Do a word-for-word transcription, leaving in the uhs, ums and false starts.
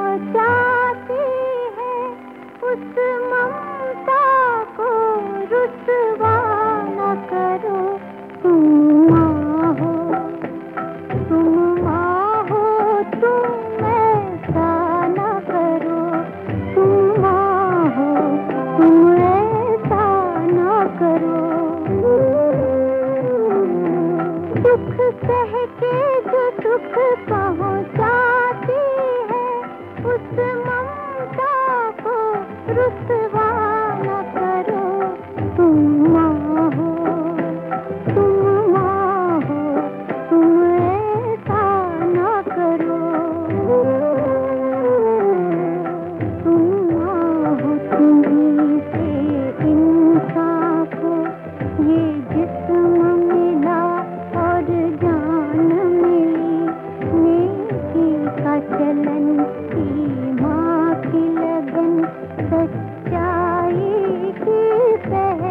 चाहती है उस ममता को रुसवा न करो। तुम माँ हो, तुम माँ हो, तुम ऐसा न करो। तुम माँ हो, तुम ऐसा न करो। दुख सह के जो दुख पहुँचाती है उस ममता को रुसवा न करो। तुम माँ हो, तुम माँ हो, तुम ऐसा न करो। तुम माँ हो, तुम्हीं से इंसान को ये जिस्म मिला और जान मिली। नेकी का चलन, ईमान की लगन, सच्चाई की पहचान।